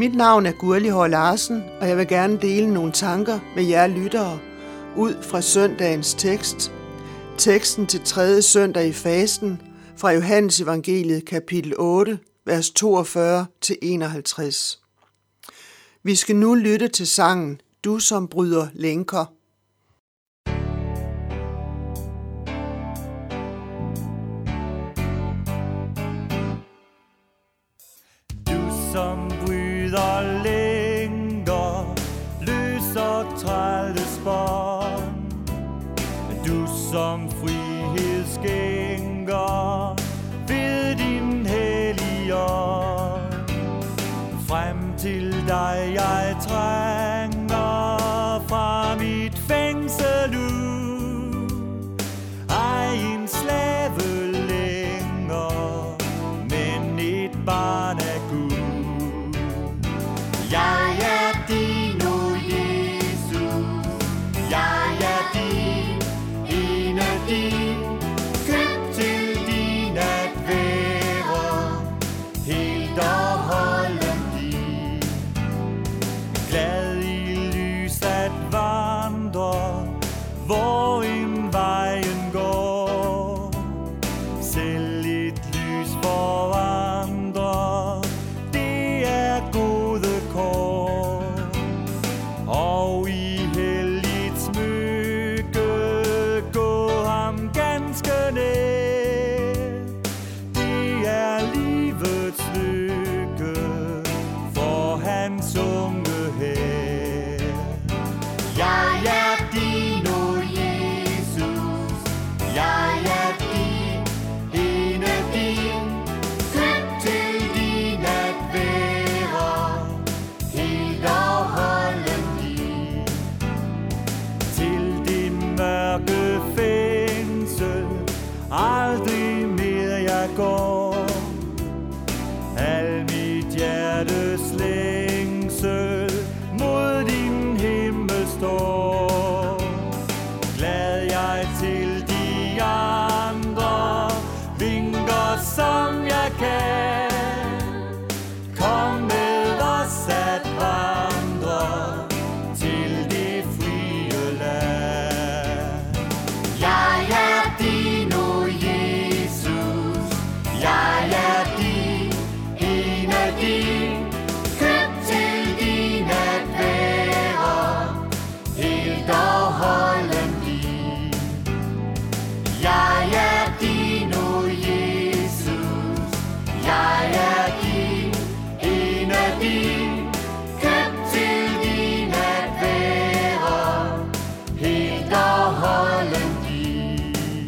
Mit navn er Gurli Hår Larsen, og jeg vil gerne dele nogle tanker med jer lyttere ud fra søndagens tekst. Teksten til 3. søndag i fasten fra Johannes Evangeliet kapitel 8, vers 42-51. Vi skal nu lytte til sangen Du som bryder lænker. Som bryder lænker, løser trældesbånd. Du som frihed skænker ved din hellige ånd. Frem til dig jeg trænger fra mit fængsel ud. Ej en slave længere, men et barn af Gud. Jeg er din, o Jesus. Jeg er din, ene din. Købt til din at være, helt og holden din. Glad i lys at vandre, hvor en vejen går. Selv et lys for andre, det er gode kår. Og i helligt smykke gå ham ganske nær. Det er livets lykke for hans unge her. Jeg er din, o Jesus. Jeg er din, ene din. Købt til din at være, helt og holden din. Til det mørke fængsel aldrig mere jeg går. Al mit hjertes længsel mod din himmel står. Glad jeg til de andre vinker som jeg kan. Kom med os at vandre til det frie land. Jeg er din, o Jesus. Jeg er din, ene din. Købt til din at være, helt og holden din. Jeg er din, o Jesus. Jeg er din, ene din. Købt til din at være, helt og holden din.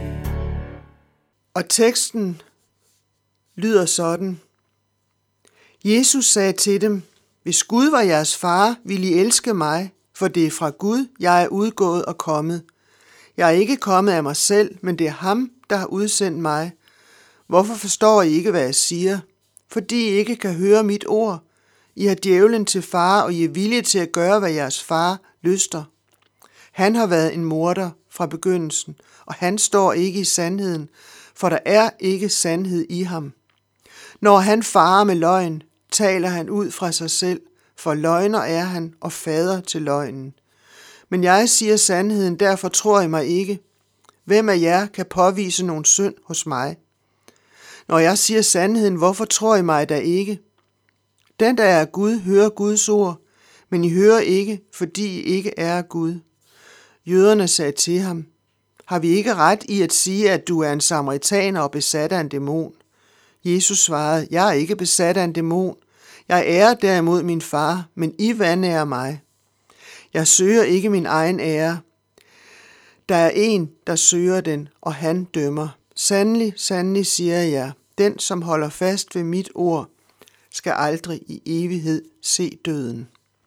Og teksten lyder sådan. Jesus sagde til dem, hvis Gud var jeres far, ville I elske mig, for det er fra Gud, jeg er udgået og kommet. Jeg er ikke kommet af mig selv, men det er ham, der har udsendt mig. Hvorfor forstår I ikke, hvad jeg siger? Fordi I ikke kan høre mit ord. I har djævlen til far, og I er villige til at gøre, hvad jeres far lyster. Han har været en morder fra begyndelsen, og han står ikke i sandheden, for der er ikke sandhed i ham. Når han farer med løgn, taler han ud fra sig selv, for løgner er han og fader til løgnen. Men jeg siger sandheden, derfor tror I mig ikke. Hvem af jer kan påvise nogen synd hos mig? Når jeg siger sandheden, hvorfor tror I mig da ikke? Den, der er Gud, hører Guds ord, men I hører ikke, fordi I ikke er Gud. Jøderne sagde til ham, har vi ikke ret i at sige, at du er en samaritaner og besat af en dæmon? Jesus svarede, jeg er ikke besat af en dæmon. Jeg ærer derimod min far, men I vanærer mig. Jeg søger ikke min egen ære. Der er en, der søger den, og han dømmer. Sandelig, sandelig siger jeg, den som holder fast ved mit ord, skal aldrig i evighed se døden.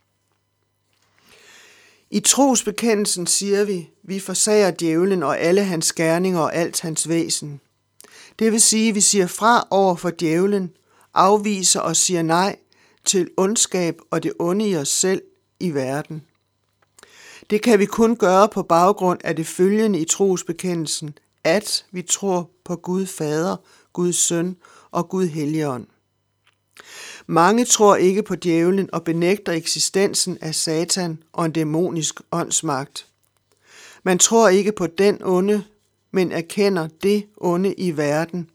I trosbekendelsen siger vi forsager djævlen og alle hans gerninger og alt hans væsen. Det vil sige, at vi siger fra over for djævlen, afviser og siger nej til ondskab og det onde i os selv i verden. Det kan vi kun gøre på baggrund af det følgende i trosbekendelsen, at vi tror på Gud Fader, Guds Søn og Gud Helligånd. Mange tror ikke på djævlen og benægter eksistensen af Satan og en dæmonisk åndsmagt. Man tror ikke på den onde, men erkender det onde i verden.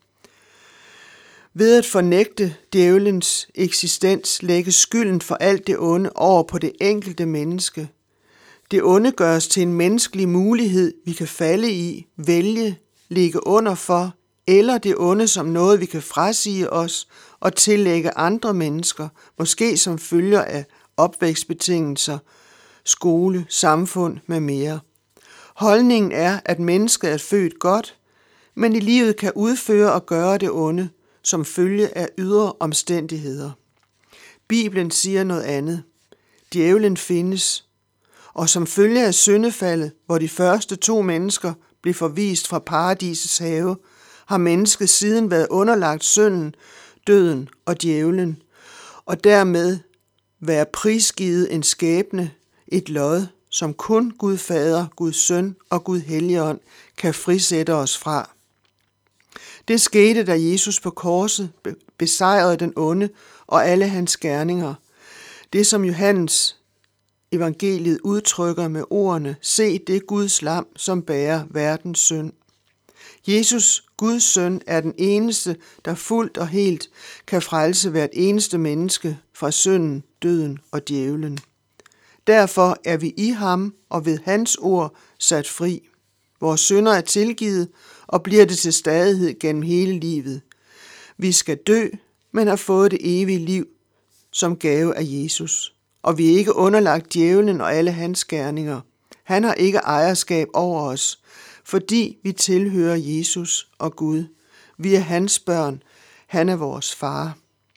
Ved at fornægte djævelens eksistens lægges skylden for alt det onde over på det enkelte menneske. Det onde gøres til en menneskelig mulighed, vi kan falde i, vælge, ligge under for, eller det onde som noget, vi kan frasige os og tillægge andre mennesker, måske som følger af opvækstbetingelser, skole, samfund med mere. Holdningen er, at mennesket er født godt, men i livet kan udføre og gøre det onde, som følge af ydre omstændigheder. Bibelen siger noget andet. Djævlen findes, og som følge af syndefaldet, hvor de første 2 mennesker blev forvist fra paradisets have, har mennesket siden været underlagt synden, døden og djævlen, og dermed være prisgivet en skæbne, et lod, som kun Gud Fader, Gud Søn og Gud Helligånd kan frisætte os fra. Det skete, da Jesus på korset besejrede den onde og alle hans gerninger. Det, som Johannes evangeliet udtrykker med ordene, se det Guds lam, som bærer verdens synd. Jesus, Guds søn, er den eneste, der fuldt og helt kan frelse hvert eneste menneske fra synden, døden og djævlen. Derfor er vi i ham og ved hans ord sat fri. Vores synder er tilgivet og bliver det til stadighed gennem hele livet. Vi skal dø, men har fået det evige liv som gave af Jesus. Og vi er ikke underlagt djævlen og alle hans gerninger. Han har ikke ejerskab over os, fordi vi tilhører Jesus og Gud. Vi er hans børn. Han er vores far.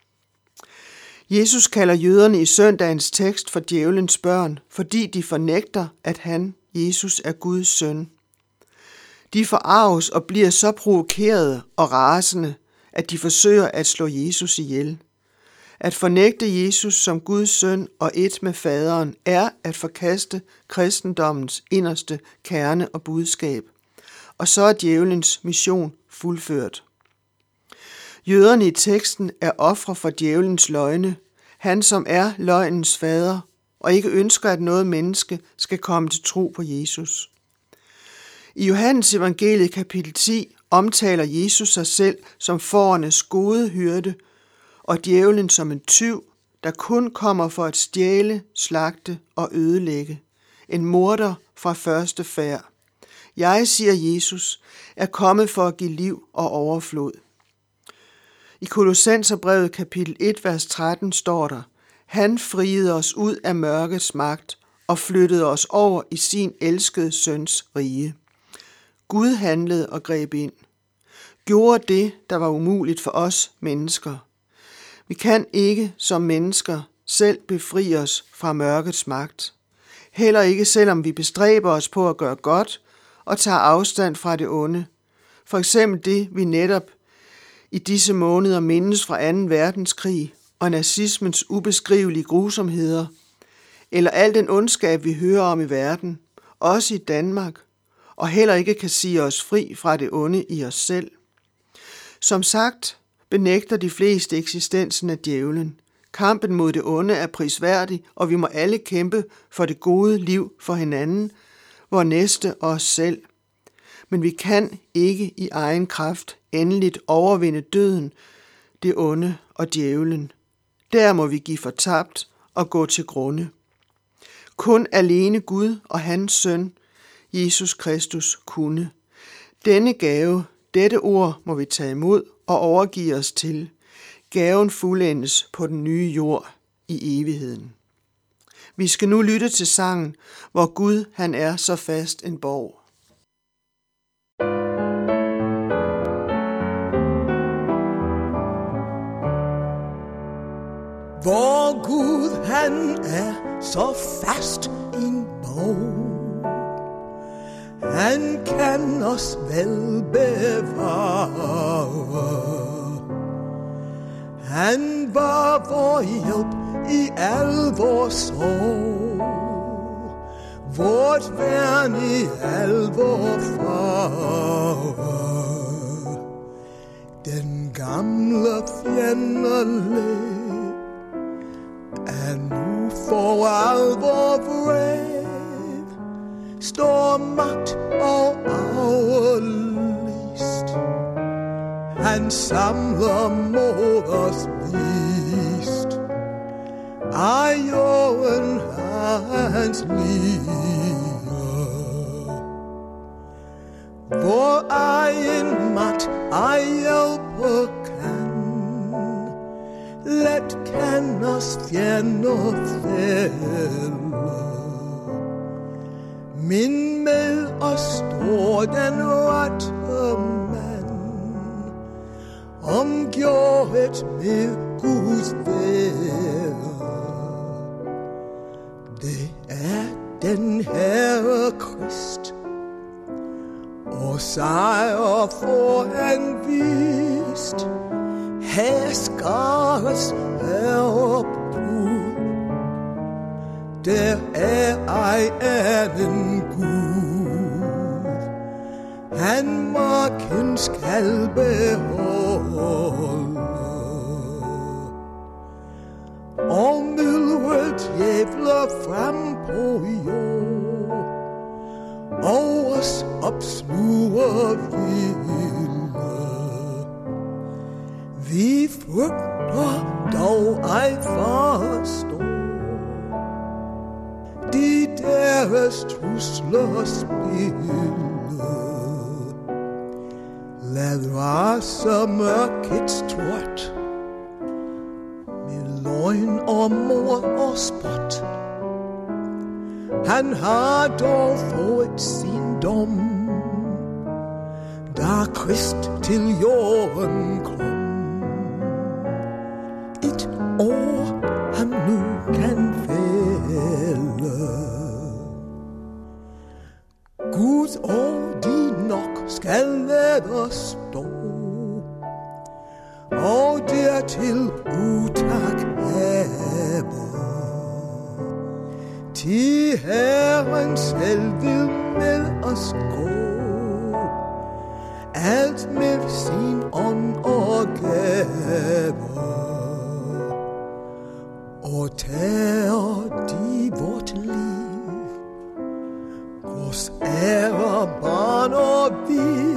Jesus kalder jøderne i søndagens tekst for djævelens børn, fordi de fornægter, at han, Jesus, er Guds søn. De forarves og bliver så provokerede og rasende, at de forsøger at slå Jesus ihjel. At fornægte Jesus som Guds søn og et med faderen er at forkaste kristendommens inderste kerne og budskab. Og så er djævelens mission fuldført. Jøderne i teksten er ofre for djævelens løgne, han som er løgnens fader og ikke ønsker, at noget menneske skal komme til tro på Jesus. I Johannes evangeliet kapitel 10 omtaler Jesus sig selv som fårenes gode hyrde, og djævlen som en tyv, der kun kommer for at stjæle, slagte og ødelægge. En morder fra første færd. Jeg, siger Jesus, er kommet for at give liv og overflod. I Kolossenserbrevet kapitel 1, vers 13 står der, han friede os ud af mørkets magt og flyttede os over i sin elskede søns rige. Gud handlede og greb ind. Gjorde det, der var umuligt for os mennesker. Vi kan ikke som mennesker selv befri os fra mørkets magt. Heller ikke selvom vi bestræber os på at gøre godt og tager afstand fra det onde. For eksempel det, vi netop i disse måneder mindes fra 2. verdenskrig og nazismens ubeskrivelige grusomheder, eller al den ondskab, vi hører om i verden, også i Danmark, og heller ikke kan sige os fri fra det onde i os selv. Som sagt, benægter de fleste eksistensen af djævlen. Kampen mod det onde er prisværdig, og vi må alle kæmpe for det gode liv for hinanden, vor næste og os selv. Men vi kan ikke i egen kraft endeligt overvinde døden, det onde og djævlen. Der må vi give fortabt og gå til grunde. Kun alene Gud og hans søn, Jesus Kristus, kunne. Denne gave, dette ord må vi tage imod og overgive os til. Gaven fuldendes på den nye jord i evigheden. Vi skal nu lytte til sangen, hvor Gud han er så fast en borg. Hvor Gud han er så fast en borg. Han kan os vel bevare. Han var vor hjælp i al vor sorg. Vort værn i al vor fare. Den gamle fjender læg er nu for alvor vred, står magt og aflist. Han samler mod os vist, ejeren hans lige. Vor egen magt ej hjælpe kan, let kan os fjender fælde. Men med os står den rette mand, omgjort med Guds være. Det er den Herre Krist, og sejr får han vist. Her skares herrebud, der er ej anden Gud. Han magten skal beholde, og myldret djævler frem på jord, og os opsluger vilde. Vi frygter dog ej forstå de deres trusler spille. Lad rase mørkets tort med løgn og mord og spot. Han har dog fået sin dom, da Krist til jorden kom. Et år ham nu kan fælde. Gud og de nok skal lade os stå, og dertil utak have. Til Herren selv vil med os gå, alt med sin ånd og gave. Og tager de vort liv, vores ære, barn og vi,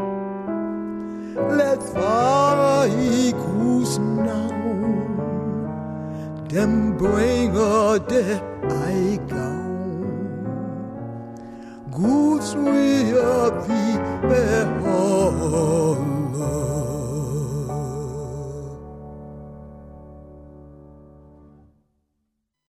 lad fare i Guds navn, dem bringer det ej gavn. Guds rige vi beholder.